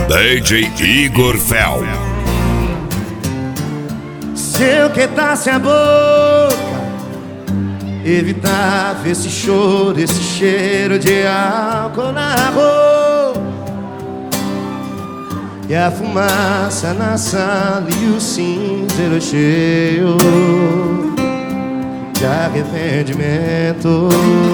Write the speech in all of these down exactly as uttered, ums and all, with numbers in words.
D J Igor Fel. Se eu quietasse a boca, evitava esse choro, esse cheiro de álcool na roupa, e a fumaça na sala e o cinzeiro cheio de arrependimento.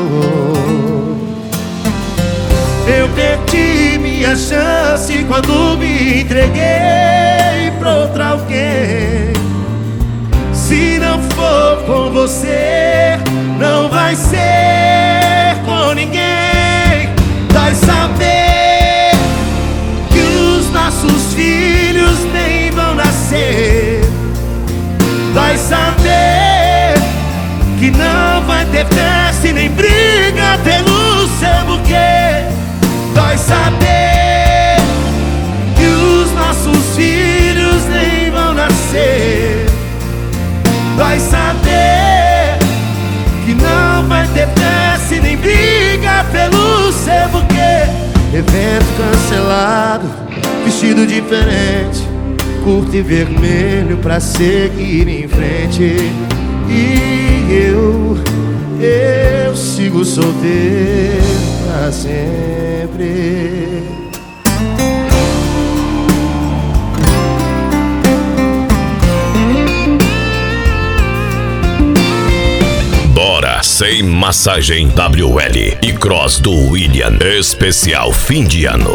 Eu perdi minha chance quando me entreguei pra outra alguém. Se não for com você, não vai ser com ninguém. Vai saber que os nossos filhos nem vão nascer. Vai saber que não vai ter festa e nem briga pelo seu buquê. Vai saber que os nossos filhos nem vão nascer. Vai saber que não vai ter festa e nem briga pelo seu buquê. Evento cancelado, vestido diferente, curto e vermelho pra seguir em frente. E eu, eu sigo solteiro pra sempre. Bora sem massagem W L e cross do William, especial fim de ano.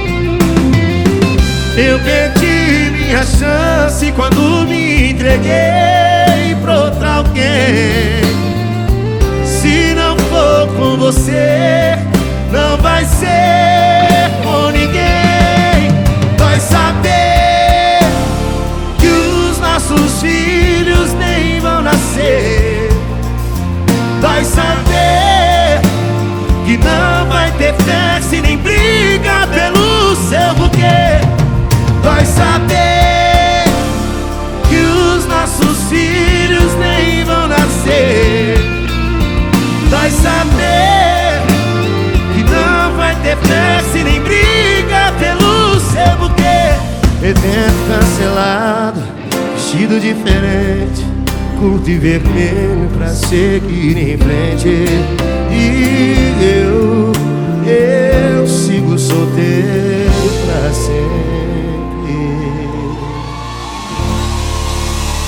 Eu perdi minha chance quando me entreguei pra outra alguém. Se não for com você, não vai ser com ninguém. Vai saber que os nossos filhos nem vão nascer. Vai saber que não vai ter festa e nem briga pelo seu buquê. Vai saber que os nossos filhos nem vão nascer. Vai saber que não vai ter festa e nem briga pelo seu buquê. Evento cancelado, vestido diferente, curto e vermelho pra seguir em frente. E eu, eu sigo solteiro pra sempre.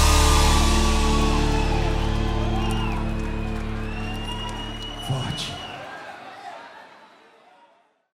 Forte.